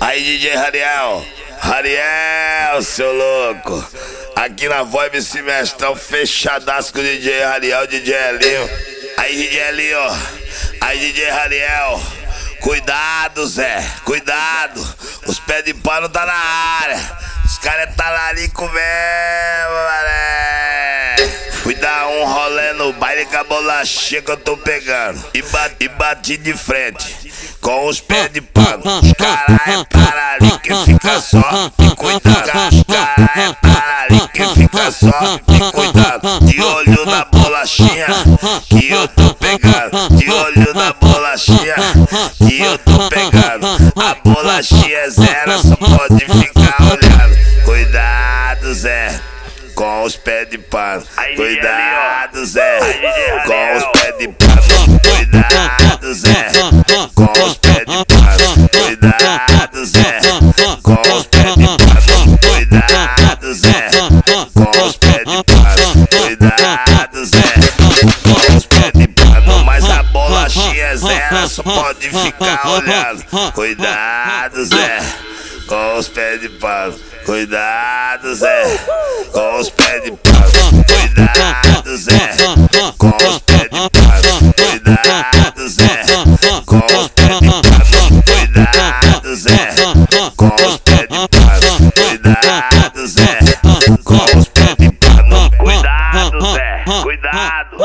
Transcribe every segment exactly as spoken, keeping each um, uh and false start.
Aí, D J Rariel, Rariel, seu louco. Aqui na Vibe esse mestrão fechadaço com o D J Rariel, D J Elinho. Aí, D J Elinho, aí, D J Rariel. Cuidado, Zé, cuidado. Os pés de pano tá na área. Os caras tá lá ali com mesmo, mané. Fui dar um rolê no baile com a bolachinha que eu tô pegando. E bati, e bati de frente com os pés de pano. Os caras para ali que fica só e cuidado. Os caras para ali que fica só e cuidado. De olho na bolachinha que eu tô pegando. De olho na bolachinha que eu tô pegando. A bolachinha é zero, só pode ficar olhando. Cuidado, Zé, com os pés de pano. Cuidado, Zé, com os pés de pano. Cuidado, Zé, com os pés de pano. Cuidado, Zé, com os pés de pano. Cuidado, Zé, com os pés de pano. Cuidado, Zé, com os pés de pano. Mas a bolachinha é zero, só pode ficar olhando. Cuidado, Zé, com os pés de pano. Cuidado, Zé, com os pés de pano. Cuidado, Zé, com os pés de pano. Cuidado, Zé, com os pés de pano. Cuidado, Zé, com os pés de pano. Cuidado, Zé, com os pés de pano. Cuidado, Zé, cuidado.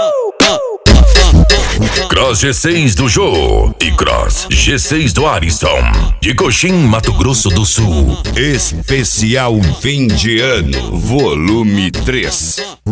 Cross G seis do Jô e Cross G seis do Arisson, de Coxim, Mato Grosso do Sul. Especial fim de ano, volume três.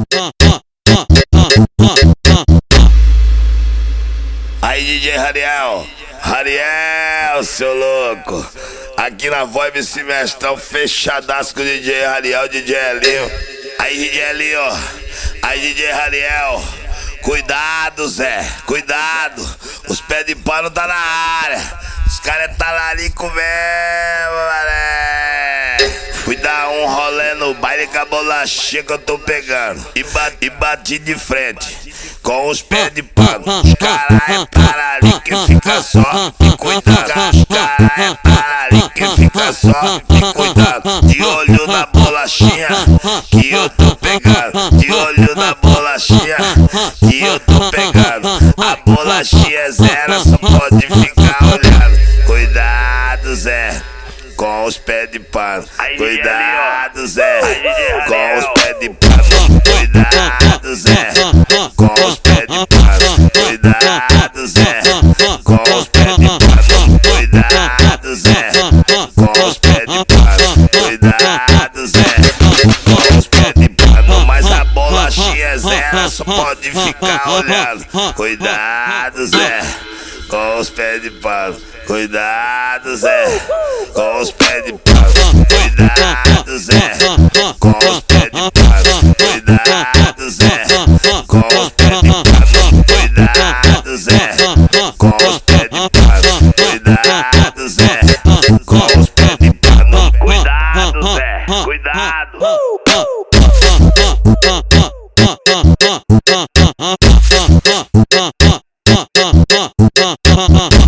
Aí, D J Rariel, Rariel, seu louco. Aqui na Vibe esse mestrão fechadaço com o D J Rariel, D J Elinho. Aí, D J Elinho, aí, D J Rariel. Cuidado, Zé, cuidado. Os pés de pano tá na área. Os caras tá lá ali com mesmo, mané. Fui dar um rolê no baile com a bolachinha que eu tô pegando. E bati, e bati de frente com os pés de pano. Os caras para ali que fica só e cuidado. Os caras para ali que fica só e cuidado. De olho na bolachinha que eu tô pegando. De olho na bolachinha que eu tô pegando. A bolachinha é zero, só pode ficar olhando. Cuidado, Zé, com os pés de pano. Cuidado, Zé, com os pés de pano. Cuidado, Zé, com os pés de pano. Cuidado, Zé, com os pés de pano. Cuidado, Zé, com os pés de pano. Cuidado, Zé, com os pés de pano. Mas a bolachinha é zero, só pode ficar olhando. Cuidado, Zé, com os pés de pano. Cuidado, Zé, com os pés de pano. Cuidado, Zé, com os pés de pano. Cuidado, Zé, com os pés de pano. Cuidado, Zé, com os pés de pano. Cuidado, Zé, com os pés de pano. Cuidado, Zé, cuidado.